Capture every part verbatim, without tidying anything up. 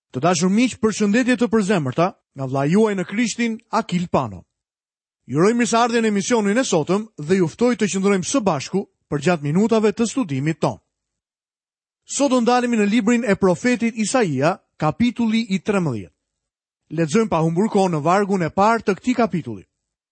Të dashur miq, përshëndetje të përzemërta nga vlla juaj në Krishtin, Akil Pano. Ju uroj mirëseardhjen në emisionin e sotëm dhe ju ftoj të qëndrojmë së bashku për gjatë minutave të studimit ton. Sot do ndalemi në librin e profetit Isaia, kapitulli i trembëdhjetë. Lexojmë pa humbur kohë në vargun e parë të këtij kapitulli.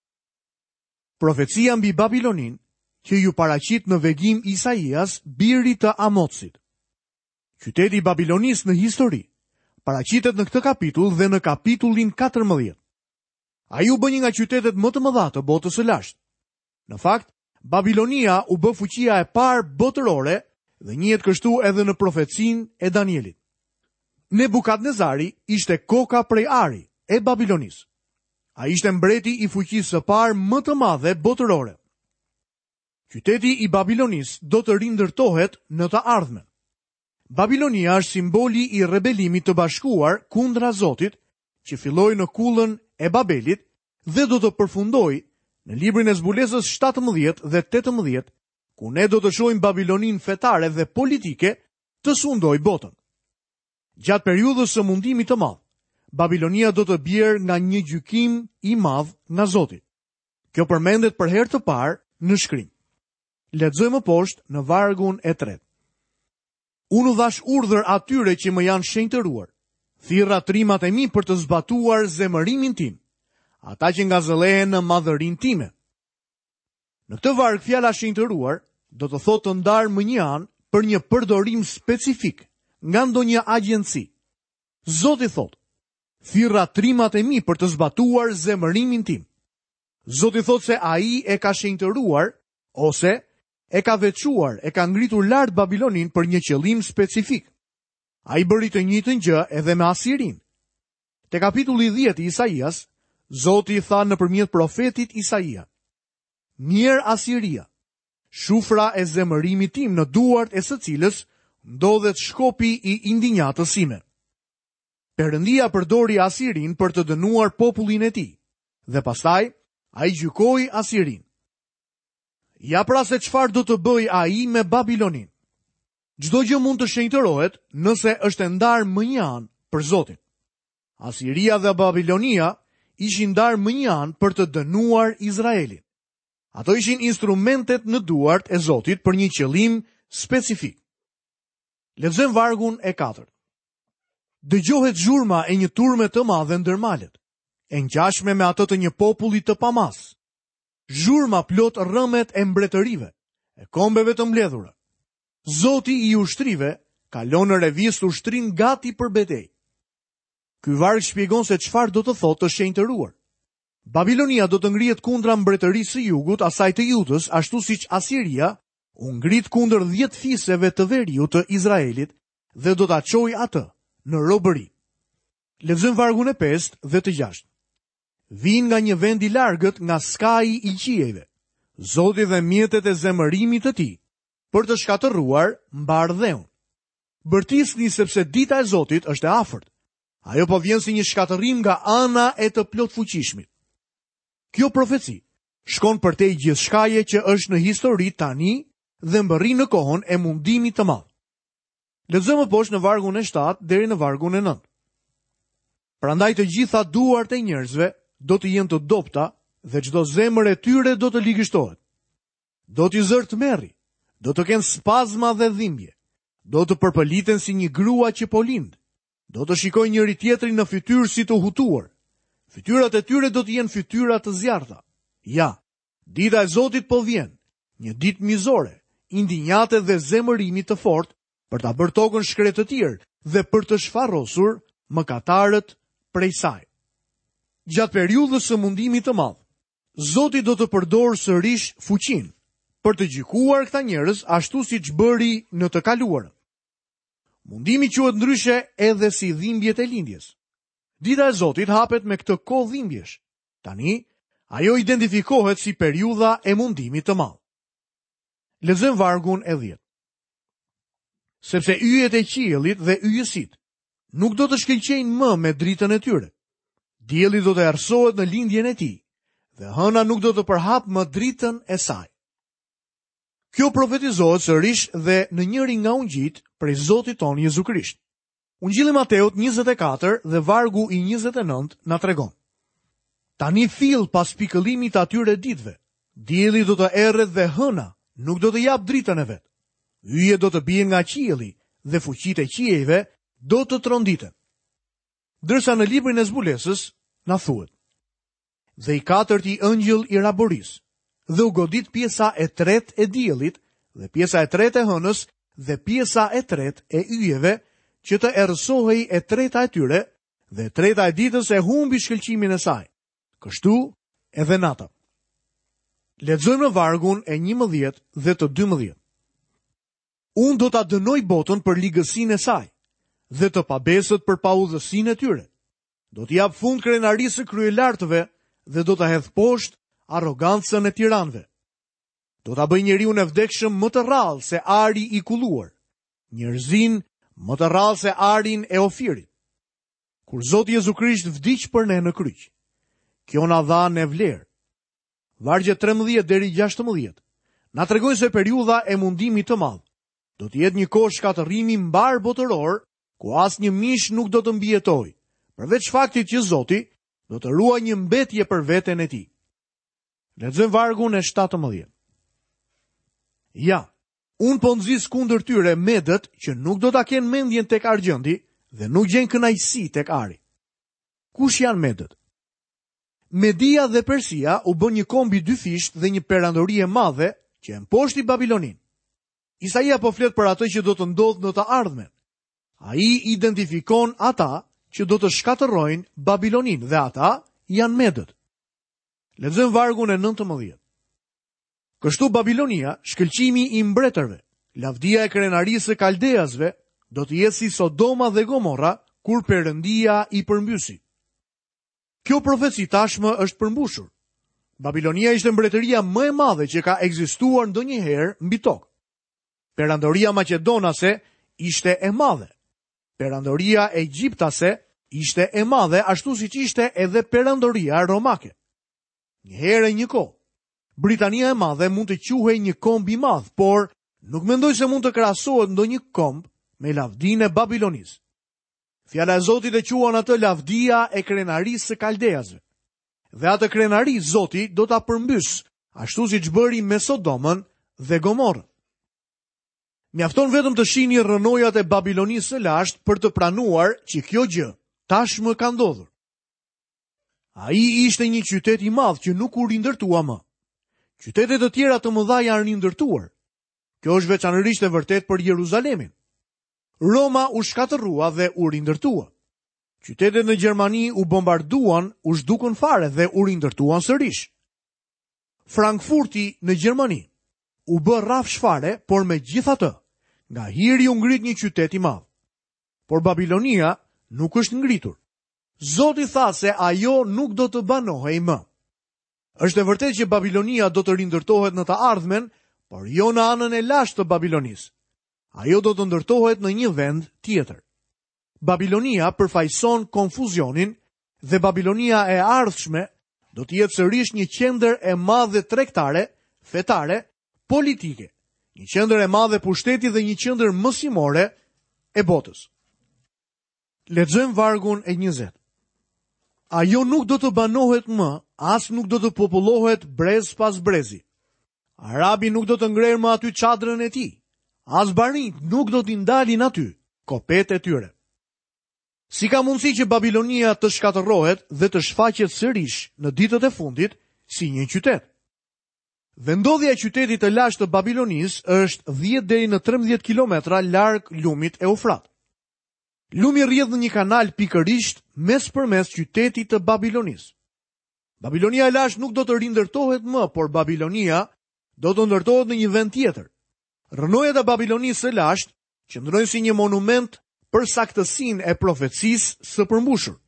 Profecia mbi Babilonin, që ju paraqit në vegim Isaias, biri të Amotsit. Qyteti i Babilonisë në histori paraqitet në këtë kapitull dhe në kapitullin katërmbëdhjetë. Ai u bë një nga qytetet më të mëdha të botës së lashtë. Në fakt, Babilonia u bë fuqia e parë botërore dhe njihet kështu edhe në profecinë e Danielit. Nebukadnezari ishte koka prej ari e Babilonisë. Ai ishte mbreti i fuqisë së parë më të madhe botërore. Qyteti i Babilonisë do të rindërtohet në të ardhmen. Babilonia është simboli i rebelimit të bashkuar kundra Zotit, që filloi në kullën e Babelit dhe do të përfundoi në librin e zbulesës shtatëmbëdhjetë dhe tetëmbëdhjetë, ku ne do të shohim Babilonin fetare dhe politike të sundoj botën. Gjatë periudhës së mundimit të madh, Babilonia do të bjerë nga një gjykim i madh nga Zoti. Kjo përmendet për herë të parë në shkrim. Lexojmë poshtë në vargun e tretë. Unë u dhash urdhër atyre që më janë shenjtëruar, thirra trimat e mi për të zbatuar zemërimin tim, ata që nga zëllehen në madhërinë time. Në këtë varg fjala shenjtëruar do të thotë të ndarë më një anë për një përdorim specifik nga ndonjë agjenci. Zoti thotë, thirra trimat e mi për të zbatuar zemërimin tim. Zoti thotë se ai e ka shenjtëruar ose e ka veçuar, e ka ngritur lart Babilonin për një qëllim specifik. A i bëri të njëjtën gjë edhe me Asirin. Te kapitulli dhjetë i Isaias, Zoti i tha nëpërmjet profetit Isaia: Mirë Asiria, shufra e zemërimit tim në duart e së cilës ndodhet shkopi i indinjatës sime. Perëndia përdori Asirin për të dënuar popullin e tij, dhe pastaj ai gjykoi Asirin. Ja pra se çfarë do të bëj ai me Babilonin. Çdo gjë mund të shenjtërohet nëse është e ndarë më një anë për Zotin. Asiria dhe Babilonia ishin ndarë më një anë për të dënuar Izraelin. Ato ishin instrumentet në duart e Zotit për një qëllim specifik. Lexojmë vargun e katërt. Dëgjohet zhurma e një turme të madhe ndër malet, e ngjashme me ato të një populli të pamas. Zhurma plot rrëmet e mbretërive, e kombeve të mbledhura. Zoti i ushtrive kalon në revist ushtrin gati për betejë. Ky varg shpjegon se çfarë do të thotë të shenjtëruar. Babilonia do të ngrihet kundra mbretërisë së jugut, asaj të Judës, ashtu siç Asiria u ngrit kundër dhjetë fisëve të veriut të Izraelit dhe do ta çojë atë në robëri. Lexojmë vargun e pestë dhe të gjashtë. Vin nga një vend i largët, nga skaji i qiejve, Zoti dhe mjetet e zemërimit të tij, për të shkatërruar mbardheun. Bërtisni sepse dita e Zotit është e afërt. Ajo po vjen si një shkatërrim nga ana e të plotfuqishmit. Kjo profeci shkon përtej gjithçkaje që është në histori tani dhe mbërrin në kohën e mundimit të madh. Lexojmë poshtë në vargun e shtatë deri në vargun e nëntë. Prandaj të gjitha duart e njerëzve do të jenë të dopta dhe çdo zemër e tyre do të ligështohet. Do t'i zërë tmerri, do të kenë spazma dhe dhimbje, do të përpëliten si një grua që po lind, do të shikojnë njëri tjetrin në fytyrë si të hutuar. Fytyrat e tyre do të jenë fytyra të zjarrta. Ja, dita e Zotit po vjen, një ditë mizore, indinjate dhe zemërimi të fortë për ta bërë tokën shkretë të tjerë dhe për të shfarrosur mëkatarët prej saj. Gjatë periudhës së mundimit të madh, Zoti do të përdorë sërish fuqinë për të gjykuar këta njerëz ashtu siç bëri në të kaluarën. Mundimi quhet ndryshe edhe si dhimbjet e lindjes. Dita e Zotit hapet me këtë kohë dhimbjesh. Tani, ajo identifikohet si periudha e mundimit të madh. Lexojmë vargun e dhjetë. Sepse yjet e qiellit dhe yjesit nuk do të shkëlqejnë më me dritën e tyre. Dielli do të errësohet në lindjen e tij, dhe hëna nuk do të përhap më dritën e saj. Kjo profetizohet sërish dhe në njëri nga ungjit prej Zotit tonë Jezu Krisht. Ungjilli Mateut njëzet e katër dhe vargu i njëzet e nëntë na tregon. Tani fill pas pikëllimit të atyre ditëve, dielli do të erret dhe hëna nuk do të jap dritën e vet. Yje do të bien nga qielli dhe fuqitë e qiejve do të tronditen. Ndërsa në librin e zbulesës na thuhet: dhe i katërti ëngjëll i raboris, dhe u godit pjesa e tretë e diellit dhe pjesa e tretë e hënës dhe pjesa e tretë e yjeve, që të errësohej e treta e tyre, dhe e treta e ditës e humbi shkëlqimin e saj. Kështu edhe nata. Lexojmë në vargun e njëmbëdhjetë dhe të dymbëdhjetë. Unë do ta dënoj botën për ligësinë e saj, dhe të pabesët për paudhësinë e tyre. Do t'i jap fund krenarisë së kryelartëve dhe do ta hedh poshtë arrogancën e tiranëve. Do ta bëj njeriun e vdekshëm më të rrallë se ari i kulluar, njerëzin më të rrallë se arin e ofirit. Kur Zoti Jezu Krisht vdiq për ne në kryq, kjo na dha ne vlerë. Vargje trembëdhjetë deri gjashtëmbëdhjetë na tregojnë se periudha e mundimit të madh do të jetë një kohë shkatërrimi mbar botëror, ku asnjë mish nuk do të mbijetojë, përveç faktit që Zoti do të ruajë një mbetje për veten e tij. Lexojmë vargun e shtatëmbëdhjetë. Ja, unë po nxis kundër tyre medët që nuk do ta kenë mendjen tek argjendi dhe nuk gjejnë kënaqësi tek ari. Kush janë medët? Media dhe Persia u bën një kombi dy fisht dhe një perandori e madhe që e mposhti Babilonin. Isaia po flet për atë që do të ndodhë në të ardhmen. Ai identifikon ata që do të shkatërrojnë Babilonin dhe ata janë medët. Lexojmë vargun e nëntëmbëdhjetë. Kështu Babilonia, shkëlqimi i mbretërve, lavdia e krenarisë së kaldeasve, do të jetë si Sodoma dhe Gomorra kur Perëndia i përmbysi. Kjo profeci tashmë është përmbushur. Babilonia ishte mbretëria më e madhe që ka ekzistuar ndonjëherë mbi tokë. Perandoria maqedonase ishte e madhe. Perandoria egjiptase ishte e madhe, ashtu siç ishte edhe perandoria romake. Një herë një kohë, Britania e madhe mund të quhej një komb i madh, por nuk mendoj se mund të krahasohet ndonjë komb me lavdinë e Babilonisë. Fjala e Zotit e quan atë lavdia e krenarisë së kaldeasve. Dhe atë krenari Zoti do ta përmbys, ashtu siç bëri me Sodomën dhe Gomorrën. Mjafton vetëm të shihni rrënojat e Babilonisë së lashtë për të pranuar që kjo gjë tashmë ka ndodhur. Ai ishte një qytet i madh që nuk u rindërtua më. Qytetet e tjera të mëdha janë rindërtuar. Kjo është veçanërisht e vërtet për Jeruzalemin. Roma u shkatërrua dhe u rindërtua. Qytetet në Gjermani u bombarduan, u zhdukën fare dhe u rindërtuan sërish. Frankfurti në Gjermani u bë rrafsh fare, por me gjithatë, nga hiri u ngrit një qytet i madh. Por Babilonia nuk është ngritur. Zoti tha se ajo nuk do të banohej më. Është e vërtet që Babilonia do të rindërtohet në të ardhmen, por jo në anën e lashtë të Babilonisë. Ajo do të ndërtohet në një vend tjetër. Babilonia përfaqëson konfuzionin dhe Babilonia e ardhshme do të jetë sërish një qendër e madhe tregtare, fetare, politike, një qendër e madhe pushteti dhe një qendër mësimore e botës. Lexojmë vargun e njëzet. Ajo nuk do të banohet më, as nuk do të popullohet brez pas brezi. Arabi nuk do të ngrejë më aty çadrën e tij. As barinjt nuk do t'i ndalin aty kopet e tyre. Si ka mundësi që Babilonia të shkatërrohet dhe të shfaqet sërish në ditët e fundit si një qytet? Vendodhja e qytetit të lashtë të Babilonisë është dhjetë deri në trembëdhjetë kilometra larg lumit Eufrat. Lumi rrjedh në një kanal pikërisht mes përmes qytetit të Babilonisë. Babilonia e lashtë nuk do të rindërtohet më, por Babilonia do të ndërtohet në një vend tjetër. Rrënojat e Babilonisë së lashtë qëndrojnë si një monument për saktësinë e profecisë së përmbushur.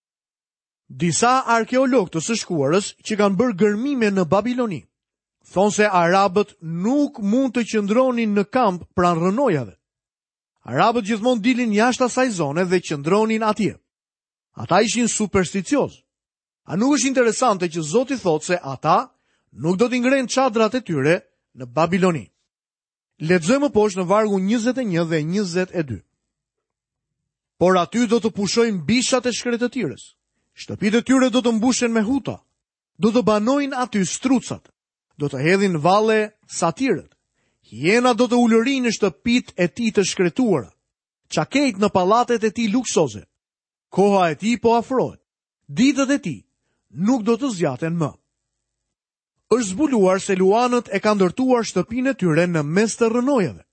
Disa arkeologë të së shkuarës që kanë bërë gërmime në Babiloni thonë se arabët nuk mund të qëndronin në kamp pranë rrënojave. Arabët gjithmonë dilin jashtë asaj zone dhe qëndronin atje. Ata ishin supersticioz. A nuk është interesante që Zoti thotë se ata nuk do t'i ngrenë çadrat e tyre në Babiloni? Lexojmë poshtë në vargu njëzet e një dhe njëzet e dy. por aty do të pushojnë bishat e shkretëtirës. Shtëpitë e tyre do të mbushen me huta. Do të banojnë aty strucat. Do të hedhin valle satirët. Hiena do të ulërinë në shtëpitë e tij të shkretuara. Çakejt në pallatet e tij luksoze. Koha e tij po afrohet. Ditët e tij nuk do të zgjaten më. Është zbuluar se luanët e kanë ndërtuar shtëpinë e tyre në mes të rrënojave.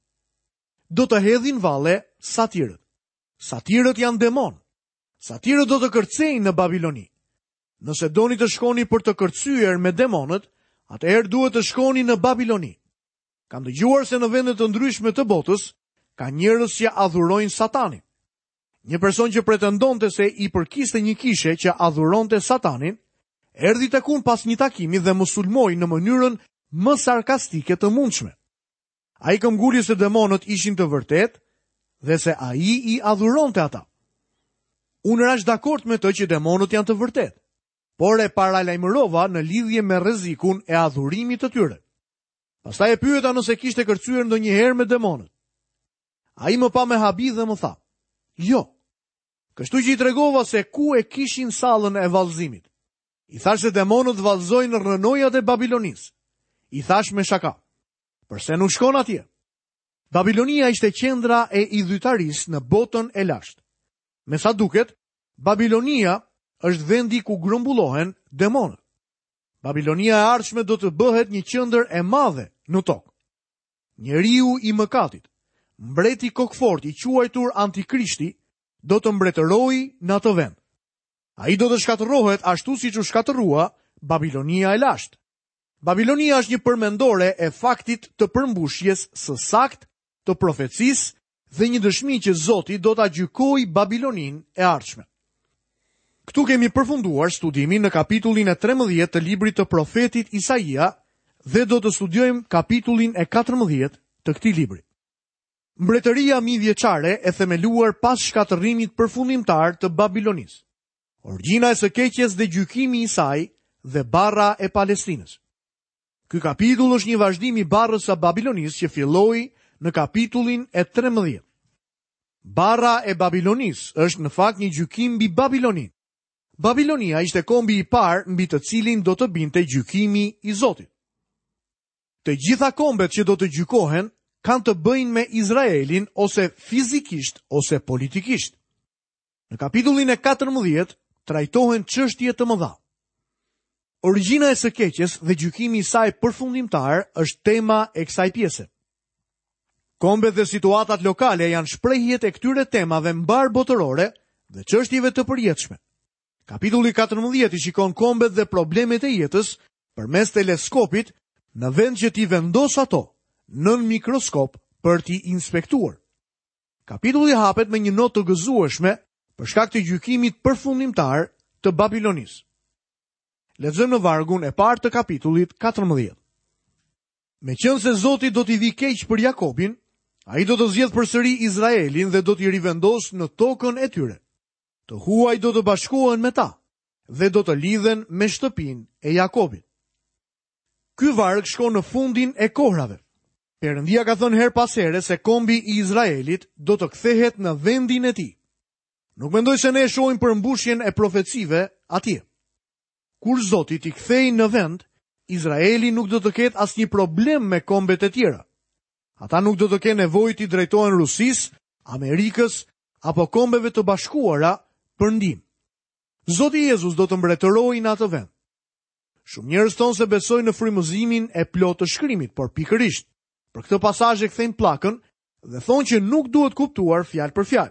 Do të hedhin valle satirët. Satirët janë demon. Satirët do të kërcejnë në Babiloni. Nëse doni të shkoni për të kërcyer me demonët, atëherë duhet të shkoni në Babiloni. Kam dëgjuar se në vende të ndryshme të botës ka njerëz që adhurojnë Satanin. Një person që pretendonte se i përkiste një kishe që adhuronte Satanin, erdhi tek unë pas një takimi dhe më sulmoi në mënyrën më sarkastike të mundshme. Ai këmbguli se demonët ishin të vërtet dhe se ai i adhuronte ata. Unë rash dakord me të që demonët janë të vërtet, por e paralajmërova në lidhje me rrezikun e adhurimit të tyre. Pastaj e pyeta nëse kishte kërcyer ndonjëherë me demonët. Ai më pa me habi dhe më tha: "Jo." Kështu që i tregova se ku e kishin sallën e vallëzimit. I thash se demonët vallëzojnë në rrënojat e Babilonisë. I thash me shaka: "Përse nuk shkon atje?" Babilonia ishte qendra e idhujtarisë në botën e lashtë. Me sa duket, Babilonia është vendi ku grumbullohen demonët. Babilonia e ardhshme do të bëhet një qendër e madhe në tokë. Njeriu i mëkatit, mbreti kokfort i quajtur Antikrishti, do të mbretërojë në atë vend. Ai do të shkatërrohet ashtu siç u shkatërrua Babilonia e lashtë. Babilonia është një përmendore e faktit të përmbushjes së saktë të profecisë dhe një dëshmi që Zoti do ta gjykojë Babiloninë e ardhshme. Këtu kemi përfunduar studimin në kapitullin e tremëdhjetë të librit të profetit Isaia dhe do të studiojmë kapitullin e katërmëdhjetë të këtij libri. Mbretëria mijëvjeçare e themeluar pas shkatërrimit përfundimtar të Babilonisë. Orgjina e së keqes dhe gjykimi i saj dhe barra e Palestinës. Ky kapitull është një vazhdim i barrës së Babilonisë që filloi në kapitullin e tremëdhjetë. Barra e Babilonisë është në fakt një gjykim mbi Babiloninë. Babilonia ishte kombi i parë mbi të cilin do të binte gjykimi i Zotit. Të gjitha kombet që do të gjykohen kanë të bëjnë me Izraelin ose fizikisht ose politikisht. Në kapitullin e katërmëdhjetë trajtohen çështje të mëdha. Origjina e së keqes dhe gjykimi i saj përfundimtar është tema e kësaj pjese. Kombet dhe situatat lokale janë shprehjet e këtyre temave mbar botërore dhe çështjeve të përjetshme. Kapitulli katërmëdhjetë i shikon kombet dhe problemet e jetës përmes teleskopit në vend që t'i vendos ato nën mikroskop për t'i inspektuar. Kapitulli hapet me një notë të gëzueshme për shkak të gjykimit përfundimtar të Babilonisë. Lexojmë në vargun e parë të kapitullit katërmëdhjetë. Meqense Zoti do t'i vi keq për Jakobin, ai do të zgjedhë përsëri Izraelin dhe do t'i rivendos në tokën e tyre. Të huaj do të bashkohen me ta dhe do të lidhen me shtëpinë e Jakobit. Ky varg shkon në fundin e kohrave. Perëndia ka thënë her pas here se kombi i Izraelit do të kthehet në vendin e tij. Nuk mendoj se ne e shohim përmbushjen e profecive atje. Kur Zoti t'i kthejë në vend, Izraeli nuk do të ketë asnjë problem me kombet e tjera. Ata nuk do të kenë nevojë t'i drejtohen Rusisë, Amerikës apo kombeve të bashkuara për ndihmë. Zoti Jezus do të mbretërojë në atë vend. Shumë njerëz thonë se besojnë në frymëzimin e plotë të shkrimit, por pikërisht për këtë pasazh e kthejnë pllakën dhe thonë që nuk duhet kuptuar fjalë për fjalë.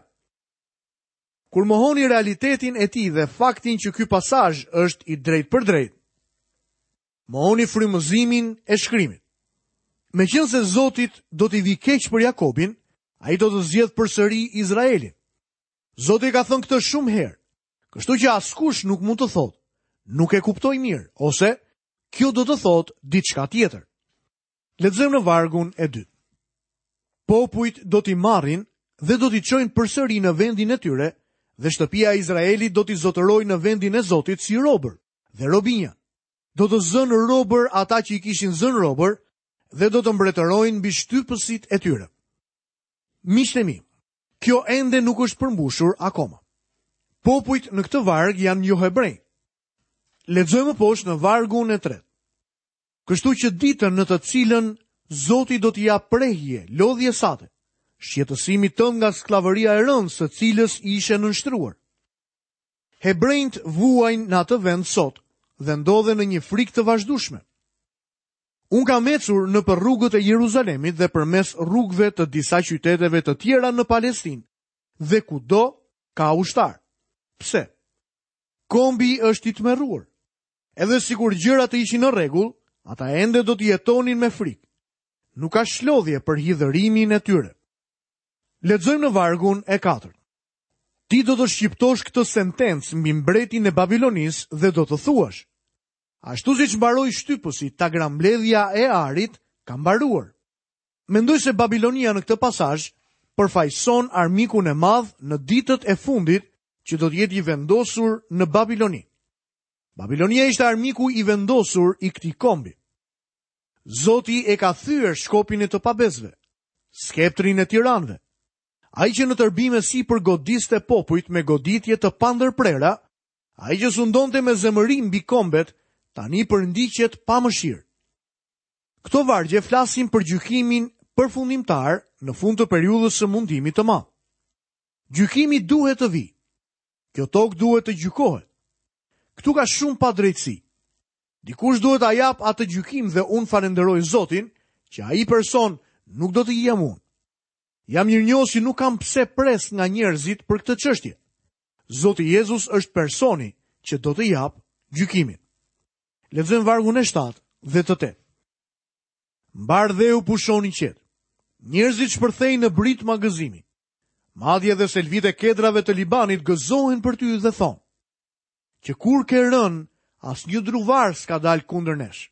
Kur mohoni realitetin e tij dhe faktin që ky pasazh është i drejtë për drejtë, mohoni frymëzimin e shkrimit. Meqense Zotit do t'i vi keq për Jakobin, ai do të zgjedhë përsëri Izraelin. Zoti ka thënë këtë shumë herë, kështu që askush nuk mund të thotë, nuk e kuptoj mirë, ose kjo do të thotë diçka tjetër. Lexojmë në vargun e dytë. Popujt do t'i marrin dhe do t'i çojnë përsëri në vendin e tyre, dhe shtëpia e Izraelit do t'i zotërojë në vendin e Zotit si robër dhe robinja. Do të zënë robër ata që i kishin zënë robër dhe do të mbretërojnë mbi shtypësit e tyre. Miqtë mi, kjo ende nuk është përmbushur akoma. Popujt në këtë varg janë jo hebrej. Lexojmë poshtë në vargun e tretë. Kështu që ditën në të cilën Zoti do t'i jap prehje, lodhje sate, shqetësimi tënd nga skllavëria e rëndë së cilës ishe nënshtruar. Hebrejt vuajnë në atë vend sot dhe ndodhen në një frikë të vazhdueshme. Unë kam ecur në për rrugët e Jeruzalemit dhe përmes rrugëve të disa qyteteve të tjera në Palestinë, dhe kudo ka ushtar. Pse? Kombi është i tmerruar. Edhe sikur gjërat të ishin në rregull, ata ende do të jetonin me frikë. Nuk ka shlodhje për hidhërimin e tyre. Lexojmë në vargun e katërt. Ti do të shqiptosh këtë sentencë mbi mbretin e Babilonis dhe do të thuash: ashtu siç mbaroi shtypësi, ta grambledhja e Arit ka mbaruar. Mendoj se Babilonia në këtë pasazh përfaqëson armikun e madh në ditët e fundit që do të jetë i vendosur në Babiloni. Babilonia ishte armiku i vendosur i këtij kombi. Zoti e ka thyer shkopin e të pabezve, skeptrin e tiranëve. Ai që në tërbime si për godiste popujt me goditje të pandërprera, ai që sundonte me zemërim mbi kombet, tani përndiqet pa mëshirë. Këto vargje flasin për gjykimin përfundimtar në fund të periudhës së mundimit të madh. Gjykimi duhet të vijë. Kjo tokë duhet të gjykohet. Këtu ka shumë padrejtësi. Dikush duhet a jap atë gjykim dhe unë falenderoj Zotin që ai person nuk do të jem unë. Jam mirënjohës që nuk kam pse pres nga njerëzit për këtë çështje. Zoti Jezus është personi që do të jap gjykimin. Lexojmë vargun e shtatë dhe të tetë. Mbar dheu pushoni qetë. Njerëzit shpërthejnë në britma gëzimi. Madje dhe selvit e kedrave të Libanit gëzohen për ty dhe thonë që kur ke rënë, as një druvar s'ka dalë kundër nesh.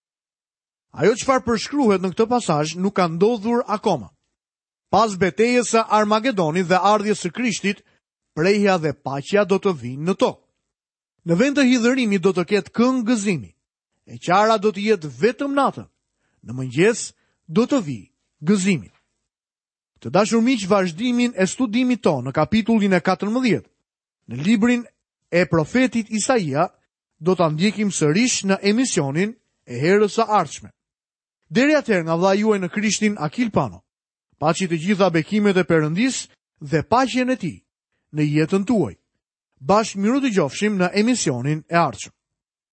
Ajo çfarë përshkruhet në këtë pasazh nuk ka ndodhur akoma. Pas betejës së Armagedonit dhe ardhjes së Krishtit, prehja dhe paqja do të vinë në tokë. Në vend të hidhërimit do të ketë këngë gëzimi. E qara do të jetë vetëm natën. Në mëngjes do të vijë gëzimi. Të dashur miq, vazhdimin e studimit tonë në kapitullin e katërmbëdhjetë, në librin e profetit Isaia, do ta ndjekim sërish në emisionin e herës së ardhshme. Deri atëherë, nga vlla juaj në Krishtin, Akil Pano, paçi të gjitha bekimet e Perëndis dhe paqen e tij në jetën tuaj. Bashkë miru të gjofshim në emisionin e ardhshëm.